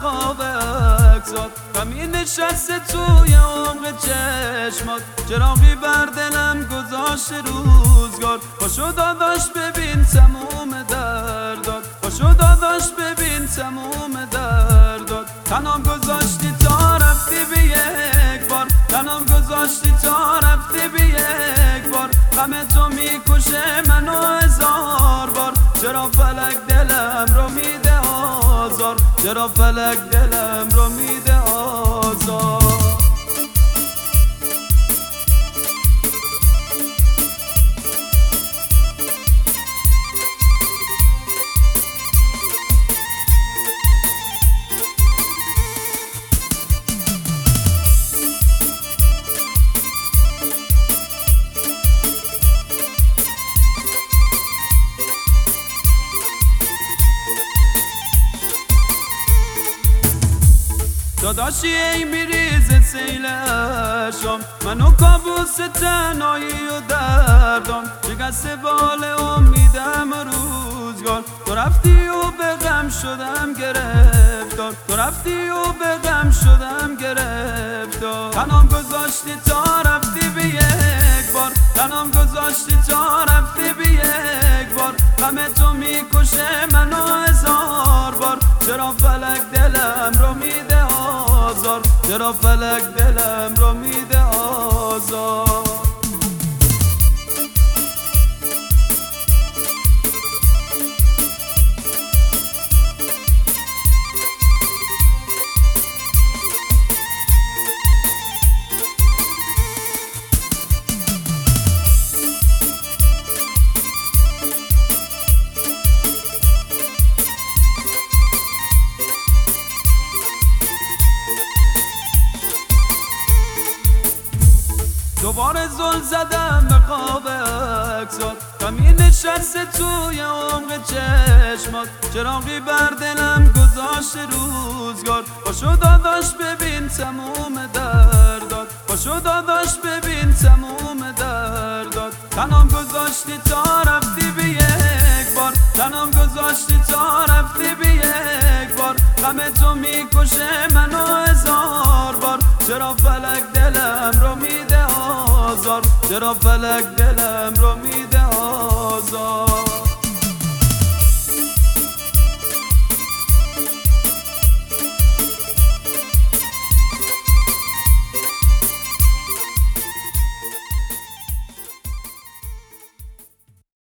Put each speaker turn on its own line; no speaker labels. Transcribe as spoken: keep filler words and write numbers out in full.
خواب اکسات غمی نشسته توی عمق چشمات چراغی بر دلم گذاشت روزگار پاشو داداش ببین تموم دردات پاشو داداش ببین تموم دردات تنام گذاشتی تا رفتی به یک بار تنام گذاشتی تا رفتی به یک بار غم تو میکشه منو هزار بار چرا فلک دلم رو میده آزار چرا فلک دلم رو میده آزار داداشی ای میریز سیل شام منو کابوس تنهایی و دردم شکست بال امیدم روزگار تو رفتی و به غم شدم گرفتار تو رفتی و به غم شدم گرفتار تنام گذاشتی تا رفتی به یک بار تنام گذاشتی تا رفتی به یک بار غم تو میکشه منو هزار بار چرا فلک دلم رو میده آزار چرا فلک دلم رو میده آزار دوباره زل زدم به خواب اکسات غمی نشسته توی عمق چشمات چراغی بر دلم گذاشت روزگار پاشو داداش ببین تموم دردات پاشو داداش ببین تموم دردات تنام گذاشتی تا رفتی به یک بار تنام گذاشتی تا رفتی به یک بار غم تو میکشه منو هزار بار چرا فلک دلم رو میده آزار چرا فلک دلم رو میده